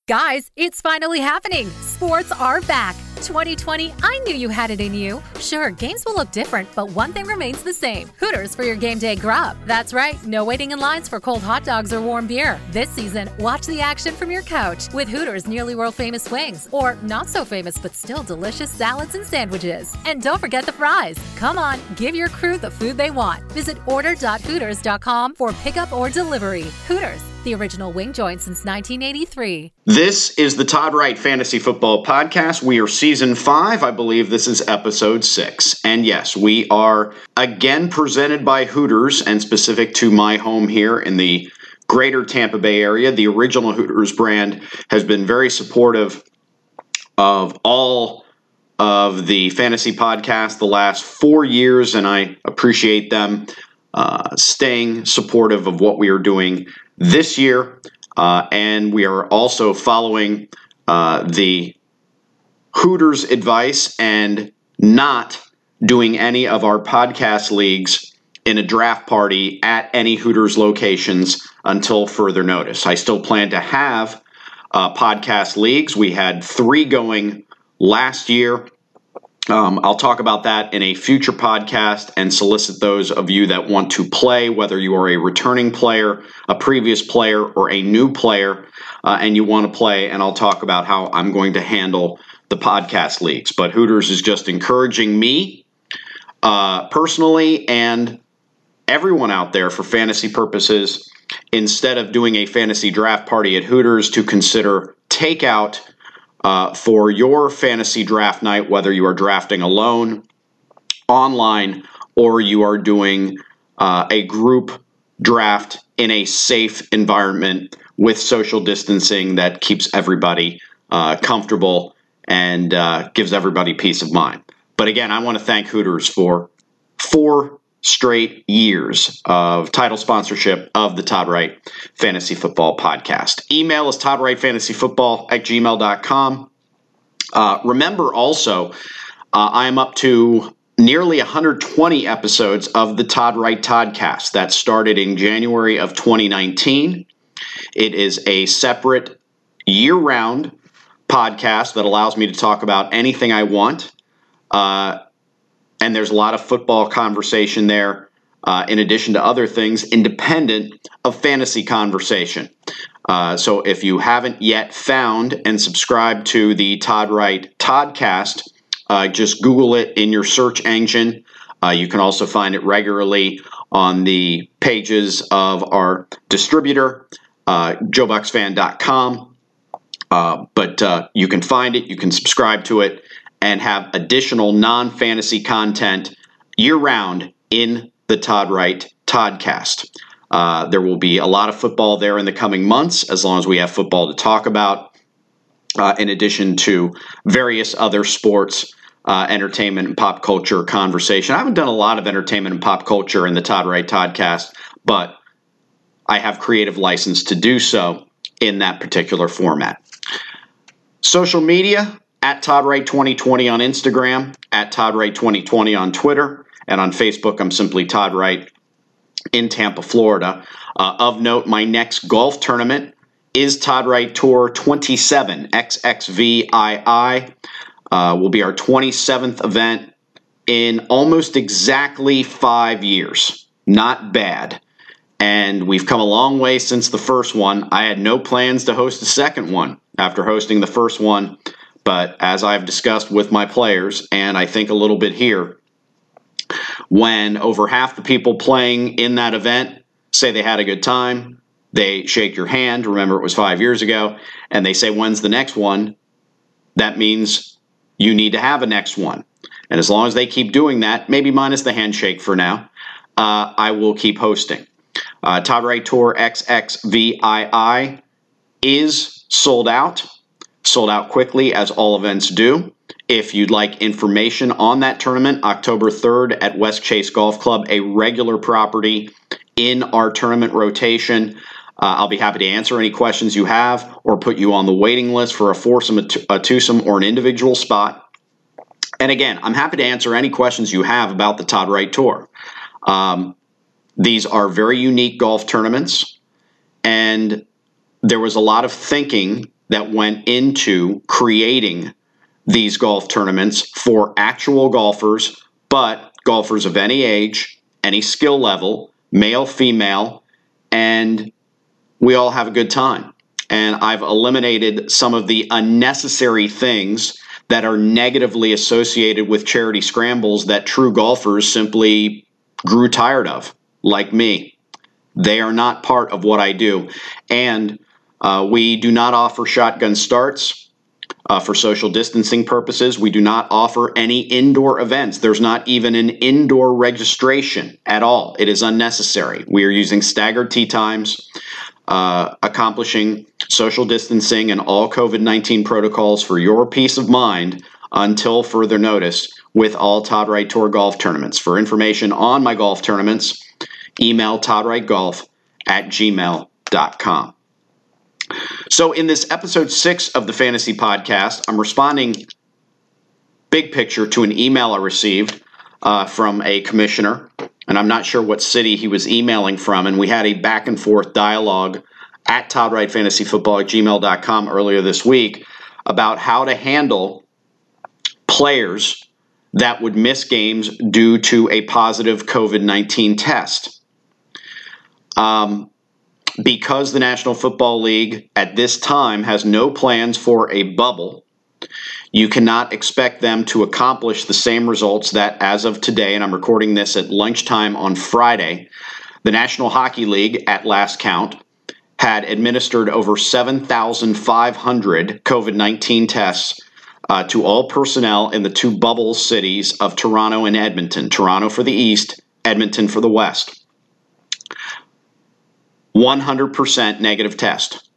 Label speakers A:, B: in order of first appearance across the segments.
A: Guys, it's finally happening. Sports are back. 2020, I knew you had it in you. Sure, games will look different, but one thing remains the same. Hooters for your game day grub. That's right, no waiting in lines for cold hot dogs or warm beer. This season, watch the action from your couch with Hooters' nearly world-famous wings, or not so famous but still delicious salads and sandwiches. And don't forget the fries. Come on, give your crew the food they want. Visit order.hooters.com for pickup or delivery. Hooters, the original wing joint since 1983.
B: This is the Todd Wright Fantasy Football Podcast. We are Season 5. I believe this is Episode 6. And yes, we are again presented by Hooters and specific to my home here in the greater Tampa Bay area. The original Hooters brand has been very supportive of all of the fantasy podcasts the last 4 years, and I appreciate them staying supportive of what we are doing this year, and we are also following the Hooters advice and not doing any of our podcast leagues in a draft party at any Hooters locations until further notice. I still plan to have podcast leagues. We had 3 going last year. I'll talk about that in a future podcast and solicit those of you that want to play, whether you are a returning player, a previous player, or a new player, and you want to play, and I'll talk about how I'm going to handle the podcast leagues. But Hooters is just encouraging me personally and everyone out there for fantasy purposes, instead of doing a fantasy draft party at Hooters, to consider takeout for your fantasy draft night, whether you are drafting alone, online, or you are doing a group draft in a safe environment with social distancing that keeps everybody comfortable and gives everybody peace of mind. But again, I want to thank Hooters for 4 straight years of title sponsorship of the Todd Wright Fantasy Football Podcast. Email is toddwrightfantasyfootball@gmail.com. Remember also, I am up to nearly 120 episodes of the Todd Wright Toddcast. That started in January of 2019. It is a separate year-round podcast that allows me to talk about anything I want. And there's a lot of football conversation there, in addition to other things, independent of fantasy conversation. So if you haven't yet found and subscribed to the Todd Wright Toddcast, just Google it in your search engine. You can also find it regularly on the pages of our distributor, joebucksfan.com. But you can find it, you can subscribe to it, and have additional non-fantasy content year-round in the Todd Wright Toddcast. There will be a lot of football there in the coming months, as long as we have football to talk about, in addition to various other sports, entertainment, and pop culture conversation. I haven't done a lot of entertainment and pop culture in the Todd Wright Toddcast, but I have creative license to do so in that particular format. Social media, at Todd Wright 2020 on Instagram, at Todd Wright 2020 on Twitter, and on Facebook, I'm simply Todd Wright in Tampa, Florida. Of note, my next golf tournament is Todd Wright Tour 27, XXVII. Will be our 27th event in almost exactly 5 years. Not bad. And we've come a long way since the first one. I had no plans to host a second one after hosting the first one. But as I've discussed with my players, and I think a little bit here, when over half the people playing in that event say they had a good time, they shake your hand, remember it was 5 years ago, and they say, when's the next one? That means you need to have a next one. And as long as they keep doing that, maybe minus the handshake for now, I will keep hosting. Todd Wright Tour XXVII is sold out. Sold out quickly, as all events do. If you'd like information on that tournament, October 3rd at West Chase Golf Club, a regular property in our tournament rotation. I'll be happy to answer any questions you have or put you on the waiting list for a foursome, a twosome, or an individual spot. And again, I'm happy to answer any questions you have about the Todd Wright Tour. These are very unique golf tournaments, and there was a lot of thinking that went into creating these golf tournaments for actual golfers, but golfers of any age, any skill level, male, female, and we all have a good time. And I've eliminated some of the unnecessary things that are negatively associated with charity scrambles that true golfers simply grew tired of, like me. They are not part of what I do. And we do not offer shotgun starts. For social distancing purposes, we do not offer any indoor events. There's not even an indoor registration at all. It is unnecessary. We are using staggered tee times, accomplishing social distancing and all COVID-19 protocols for your peace of mind until further notice with all Todd Wright Tour golf tournaments. For information on my golf tournaments, email toddwrightgolf@gmail.com. So in this episode 6 of the Fantasy Podcast, I'm responding big picture to an email I received from a commissioner, and I'm not sure what city he was emailing from, and we had a back and forth dialogue at toddwrightfantasyfootball@gmail.com earlier this week about how to handle players that would miss games due to a positive COVID-19 test. Because the National Football League at this time has no plans for a bubble, you cannot expect them to accomplish the same results that as of today, and I'm recording this at lunchtime on Friday, the National Hockey League, at last count, had administered over 7,500 COVID-19 tests to all personnel in the two bubble cities of Toronto and Edmonton. Toronto for the East, Edmonton for the West. 100% negative test.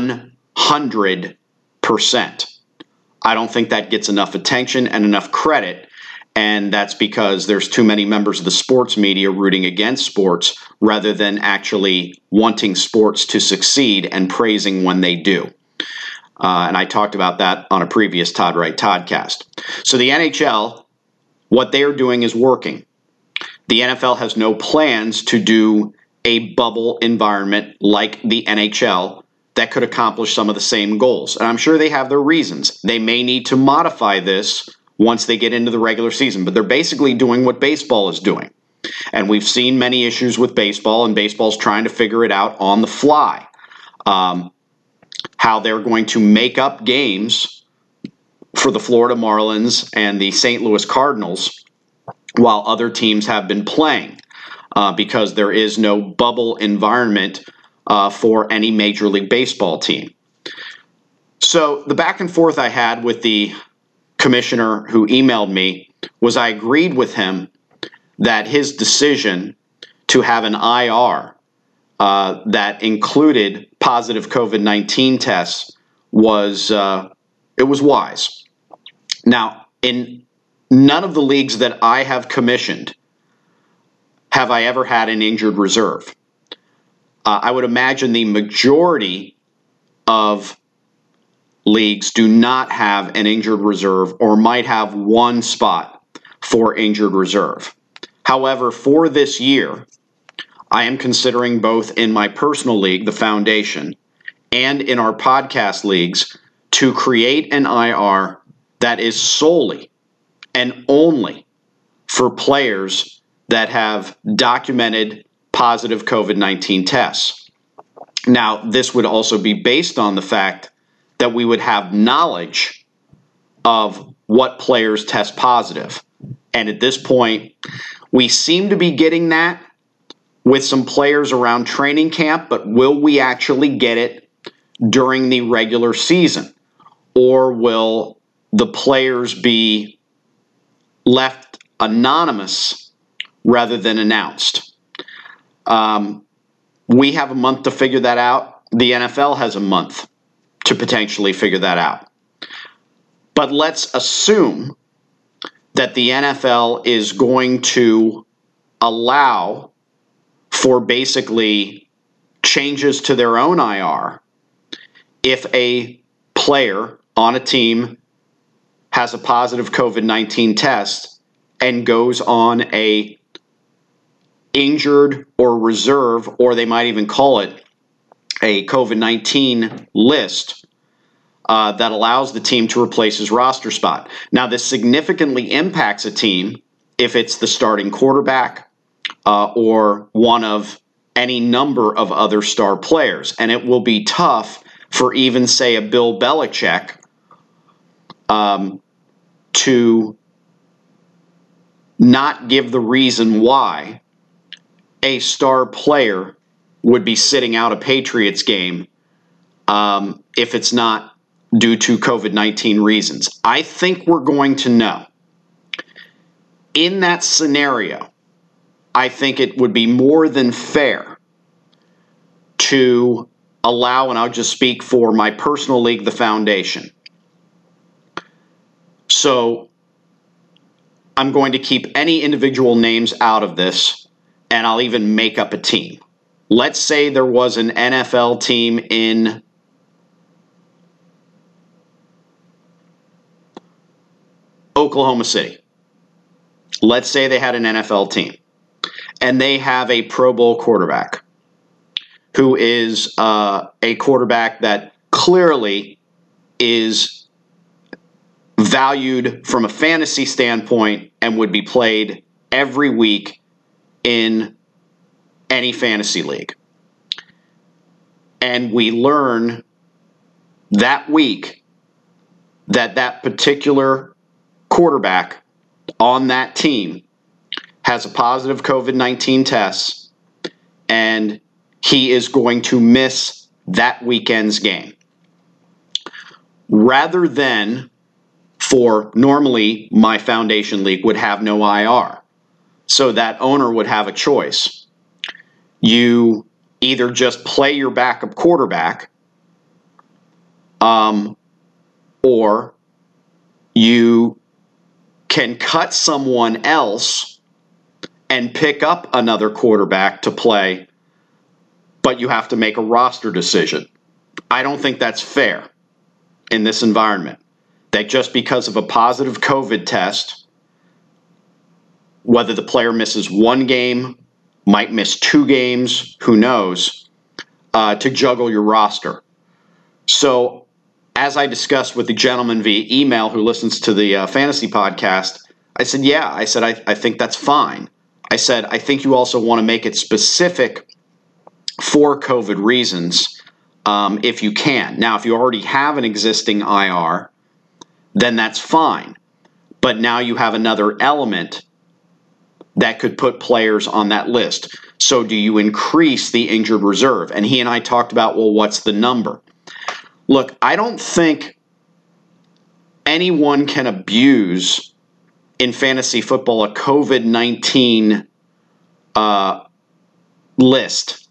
B: 100%. I don't think that gets enough attention and enough credit, and that's because there's too many members of the sports media rooting against sports rather than actually wanting sports to succeed and praising when they do. And I talked about that on a previous Todd Wright Toddcast. So the NHL, what they are doing is working. The NFL has no plans to do a bubble environment like the NHL that could accomplish some of the same goals. And I'm sure they have their reasons. They may need to modify this once they get into the regular season, but they're basically doing what baseball is doing. And we've seen many issues with baseball, and baseball's trying to figure it out on the fly. How they're going to make up games for the Florida Marlins and the St. Louis Cardinals while other teams have been playing. Because there is no bubble environment for any Major League Baseball team. So the back and forth I had with the commissioner who emailed me was I agreed with him that his decision to have an IR that included positive COVID-19 tests was wise. Now, in none of the leagues that I have commissioned have I ever had an injured reserve. I would imagine the majority of leagues do not have an injured reserve or might have one spot for injured reserve. However, for this year, I am considering both in my personal league, the Foundation, and in our podcast leagues to create an IR that is solely and only for players that have documented positive COVID-19 tests. Now, this would also be based on the fact that we would have knowledge of what players test positive. And at this point, we seem to be getting that with some players around training camp, but will we actually get it during the regular season? Or will the players be left anonymous rather than announced? We have a month to figure that out. The NFL has a month to potentially figure that out. But let's assume that the NFL is going to allow for basically changes to their own IR if a player on a team has a positive COVID-19 test and goes on a injured or reserve, or they might even call it a COVID-19 list, that allows the team to replace his roster spot. Now, this significantly impacts a team if it's the starting quarterback or one of any number of other star players. And it will be tough for even, say, a Bill Belichick to not give the reason why a star player would be sitting out a Patriots game if it's not due to COVID-19 reasons. I think we're going to know. In that scenario, I think it would be more than fair to allow, and I'll just speak for my personal league, the Foundation. So I'm going to keep any individual names out of this, and I'll even make up a team. Let's say there was an NFL team in Oklahoma City. Let's say they had an NFL team, and they have a Pro Bowl quarterback who is a quarterback that clearly is valued from a fantasy standpoint and would be played every week in any fantasy league. And we learn that week that that particular quarterback on that team has a positive COVID-19 test, and he is going to miss that weekend's game. Rather than, for normally my Foundation league would have no IR, so that owner would have a choice. You either just play your backup quarterback, or you can cut someone else and pick up another quarterback to play, but you have to make a roster decision. I don't think that's fair in this environment, that just because of a positive COVID test, whether the player misses one game, might miss 2 games, who knows, to juggle your roster. So, as I discussed with the gentleman via email who listens to the fantasy podcast, I said, I think that's fine. I said, I think you also want to make it specific for COVID reasons if you can. Now, if you already have an existing IR, then that's fine. But now you have another element that could put players on that list. So do you increase the injured reserve? And he and I talked about, well, what's the number? Look, I don't think anyone can abuse in fantasy football a COVID-19 list.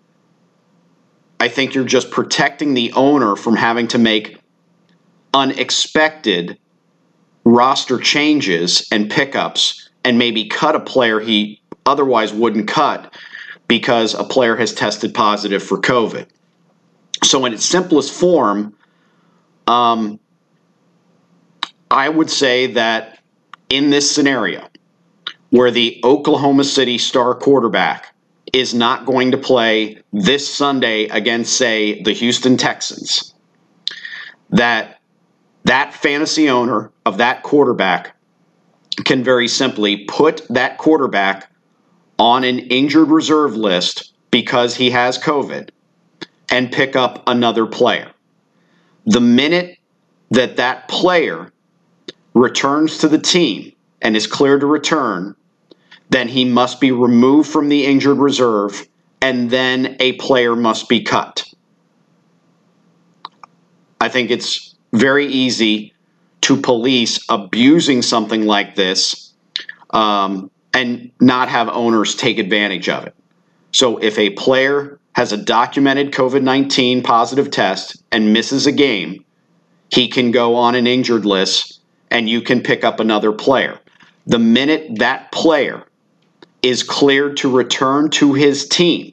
B: I think you're just protecting the owner from having to make unexpected roster changes and pickups and maybe cut a player he otherwise wouldn't cut because a player has tested positive for COVID. So in its simplest form, I would say that in this scenario where the Oklahoma City star quarterback is not going to play this Sunday against, say, the Houston Texans, that fantasy owner of that quarterback can very simply put that quarterback on an injured reserve list because he has COVID and pick up another player. The minute that that player returns to the team and is cleared to return, then he must be removed from the injured reserve, and then a player must be cut. I think it's very easy to police abusing something like this and not have owners take advantage of it. So if a player has a documented COVID-19 positive test and misses a game, he can go on an injured list and you can pick up another player. The minute that player is cleared to return to his team,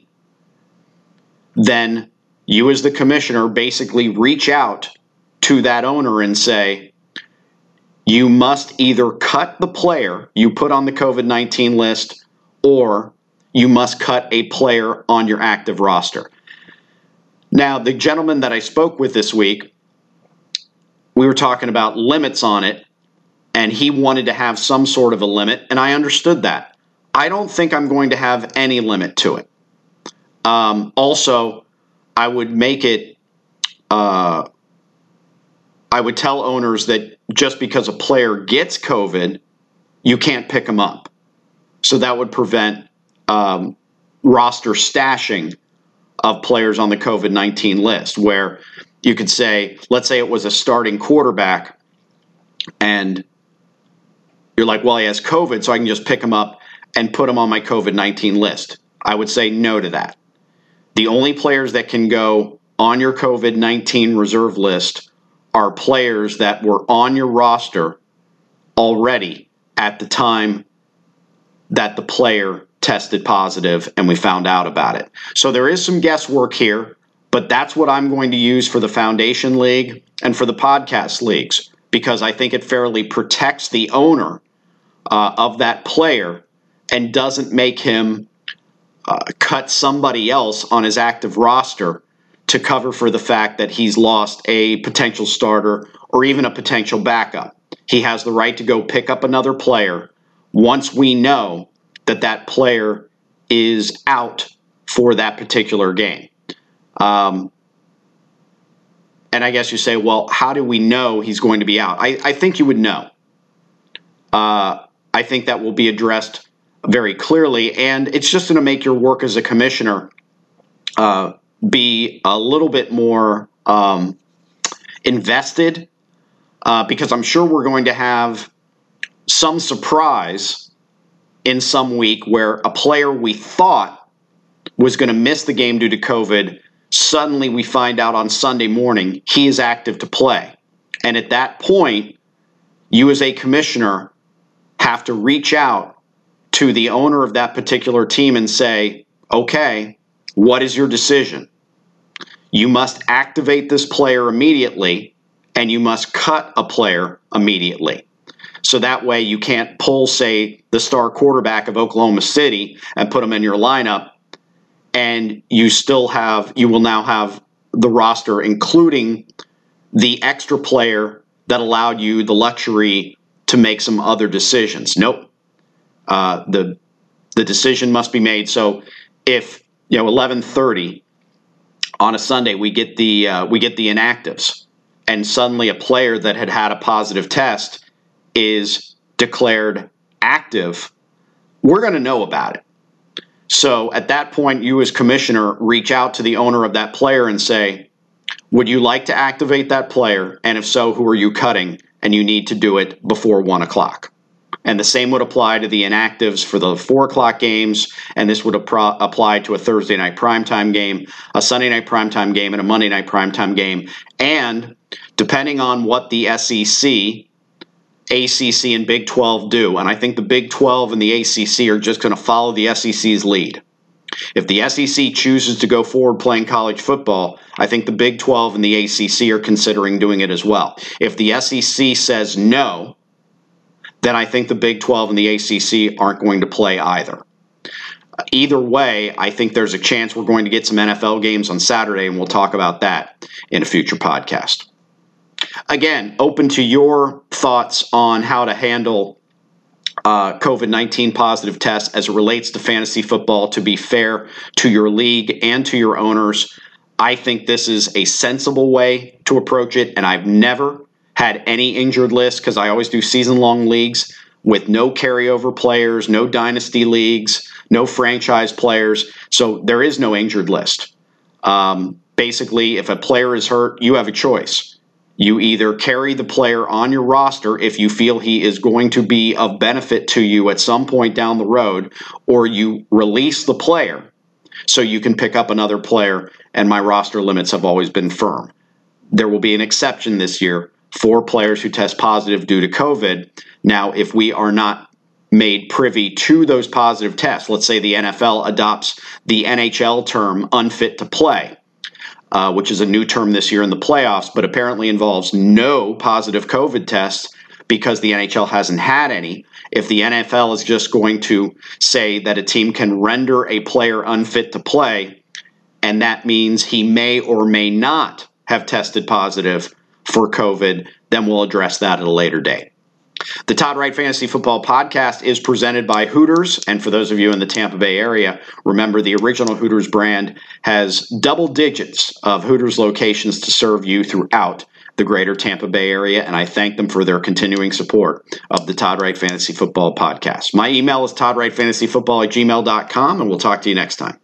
B: then you as the commissioner basically reach out to that owner and say, you must either cut the player you put on the COVID-19 list or you must cut a player on your active roster. Now, the gentleman that I spoke with this week we were talking about limits on it, and he wanted to have some sort of a limit, and I understood that. I don't think I'm going to have any limit to it. Also, I would make it, I would tell owners that just because a player gets COVID, you can't pick them up. So that would prevent roster stashing of players on the COVID-19 list, where you could say, let's say it was a starting quarterback, and you're like, well, he has COVID, so I can just pick him up and put him on my COVID-19 list. I would say no to that. The only players that can go on your COVID-19 reserve list are players that were on your roster already at the time that the player tested positive and we found out about it. So there is some guesswork here, but that's what I'm going to use for the Foundation League and for the podcast leagues, because I think it fairly protects the owner of that player and doesn't make him cut somebody else on his active roster to cover for the fact that he's lost a potential starter or even a potential backup. He has the right to go pick up another player once we know that that player is out for that particular game. And I guess you say, well, how do we know he's going to be out? I think you would know. I think that will be addressed very clearly, and it's just going to make your work as a commissioner be a little bit more invested, because I'm sure we're going to have some surprise in some week where a player we thought was going to miss the game due to COVID, suddenly we find out on Sunday morning he is active to play. And at that point, you as a commissioner have to reach out to the owner of that particular team and say, okay, what is your decision? You must activate this player immediately, and you must cut a player immediately. So that way you can't pull, say, the star quarterback of Oklahoma City and put him in your lineup, and you will now have the roster, including the extra player that allowed you the luxury to make some other decisions. Nope. The decision must be made. So if 11:30 on a Sunday we get the inactives, and suddenly a player that had a positive test is declared active, we're going to know about it. So at that point, you as commissioner reach out to the owner of that player and say, would you like to activate that player? And if so, who are you cutting? And you need to do it before 1 o'clock. And the same would apply to the inactives for the 4 o'clock games, and this would apply to a Thursday night primetime game, a Sunday night primetime game, and a Monday night primetime game. And depending on what the SEC, ACC, and Big 12 do, and I think the Big 12 and the ACC are just going to follow the SEC's lead. If the SEC chooses to go forward playing college football, I think the Big 12 and the ACC are considering doing it as well. If the SEC says no, then I think the Big 12 and the ACC aren't going to play either. Either way, I think there's a chance we're going to get some NFL games on Saturday, and we'll talk about that in a future podcast. Again, open to your thoughts on how to handle COVID-19 positive tests as it relates to fantasy football to be fair to your league and to your owners. I think this is a sensible way to approach it, and I've never had any injured list because I always do season-long leagues with no carryover players, no dynasty leagues, no franchise players, so there is no injured list. Basically, if a player is hurt, you have a choice. You either carry the player on your roster if you feel he is going to be of benefit to you at some point down the road, or you release the player so you can pick up another player, and my roster limits have always been firm. There will be an exception this year for players who test positive due to COVID. Now, if we are not made privy to those positive tests, let's say the NFL adopts the NHL term unfit to play, which is a new term this year in the playoffs, but apparently involves no positive COVID tests because the NHL hasn't had any. If the NFL is just going to say that a team can render a player unfit to play, and that means he may or may not have tested positive, for COVID, then we'll address that at a later date. The Todd Wright Fantasy Football Podcast is presented by Hooters, and for those of you in the Tampa Bay area, remember the original Hooters brand has double digits of Hooters locations to serve you throughout the greater Tampa Bay area, and I thank them for their continuing support of the Todd Wright Fantasy Football Podcast. My email is toddwrightfantasyfootball@gmail.com, and we'll talk to you next time.